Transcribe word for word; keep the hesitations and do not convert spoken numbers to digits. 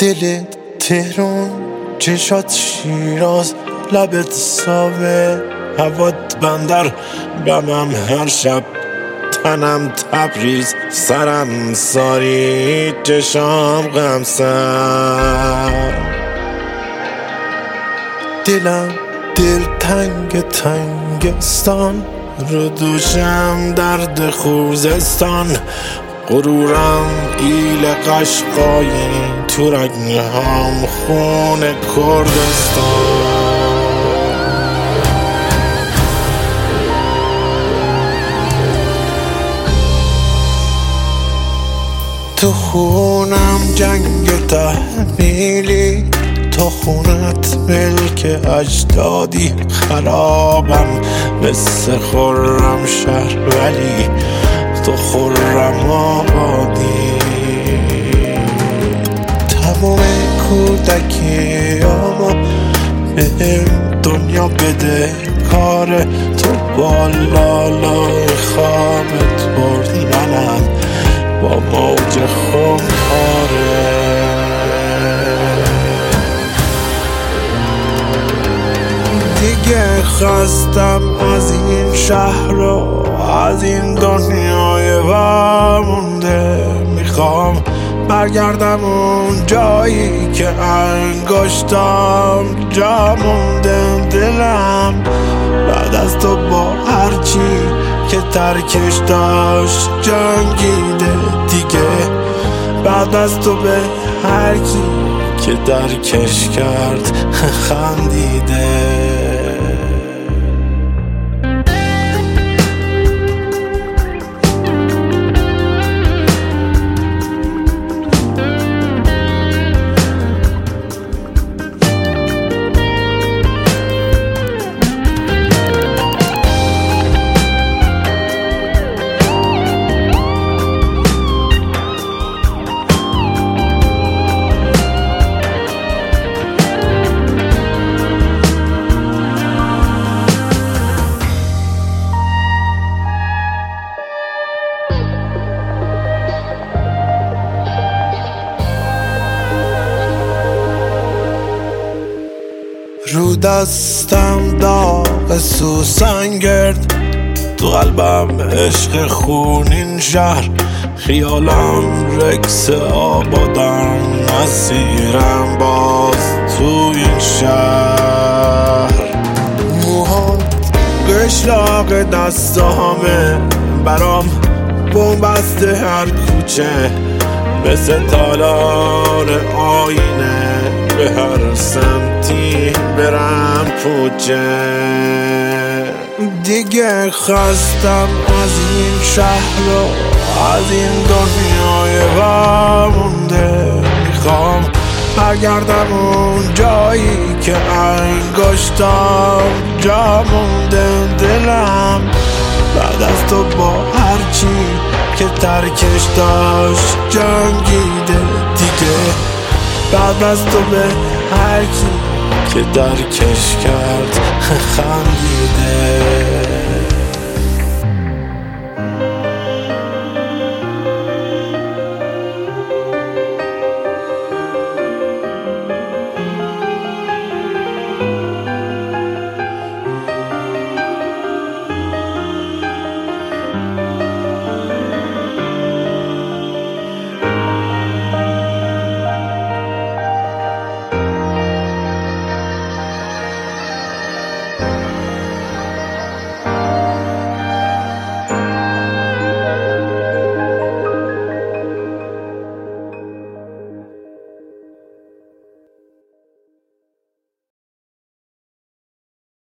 دلت تهران، چشات شیراز، لبت ساوه، هوات بندر، بمم هر شب، تنم تبریز، سرم ساری، چشام غمسر. دلم دل تنگ تنگستان، رو دوشم درد خوزستان، غرورم ایل قشقایی، تو رگنهام خون کردستان. تو خونم جنگ تحمیلی، تو خونت ملک اجدادی، خرابم مثل خرم شهر ولی تو خرم آبادی. تمام کودکیامو بهم دنیا بده کاره، تو بالالای خوابت برد منم با موج خونخواره. دیگه خستم از این شهر و از این دنیای وامونده، میخوام برگردم اون جایی که انگشتام جا مونده. دلم بعد از تو با هرچی که ترکش داشت جنگیده دیگه، بعد از تو به هر کی که درکش کرد خندیده. رو دستم داغ سوسن گرد، تو قلبم عشق خونین شهر، خیالم رکس آبادم، مسیرم باز تو این شهر. موهات قشلاق دستامه، برام بومبسته هر کوچه، مثل تالار آینه، به هر سمتی برم کوچه. دیگه خستم از این شهر و از این دنیای وامونده، میخوام برگردم اون جایی که انگشتام جا مونده. دلم بعد از تو با هرچی که ترکش داشت جنگیده دیگه، بعد از تو به هر کی که درکش کرد خندیده.